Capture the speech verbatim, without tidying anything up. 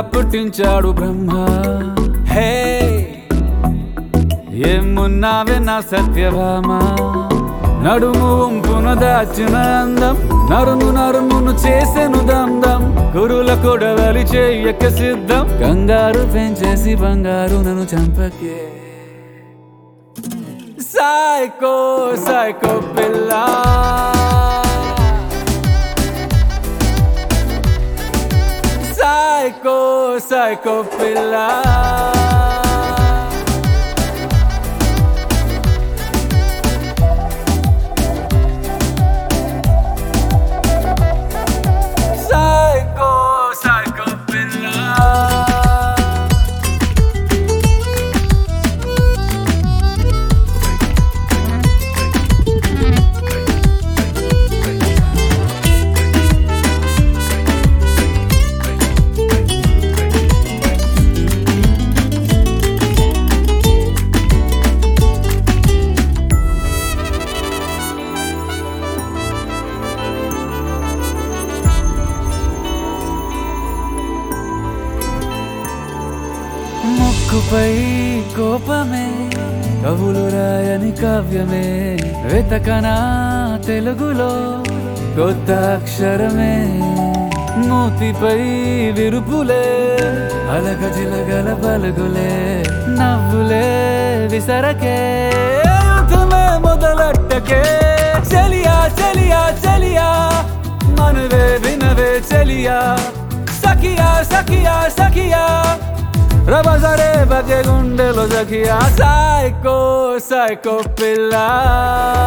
పుట్టించాడు బ్రహ్మ. హే ఏమున్నావే నా సత్యభామ, నడుము వంపున దాచిన అందం, నరుము నరుమును చేసెను దందం, గురుల కొడవలి చెయ్యక సిద్ధం, కంగారు పెంచేసి బంగారు నన్ను చంపకే. సైకో సైకో పిల్ల, సైకో సైకో పిల్ల, సైకో సైకో పిల్ల. ముక్కుపై కోపమే, కవులు రాయని కావ్యమే, వెతకనా తెలుగులో కొత్త అక్షరమే, మూతిపై విరుపులే, అలగ జిలగల పలుగులే, నవ్వులే విసరకే, యుద్ధమే మొదలెట్టకే. చలియా చలియా చలియా, మనవే వినవే చలియా, సఖియా సఖియా సఖియా, రబజరే బగే గుండెలో జఖియా. సైకో సైకో పిల్ల.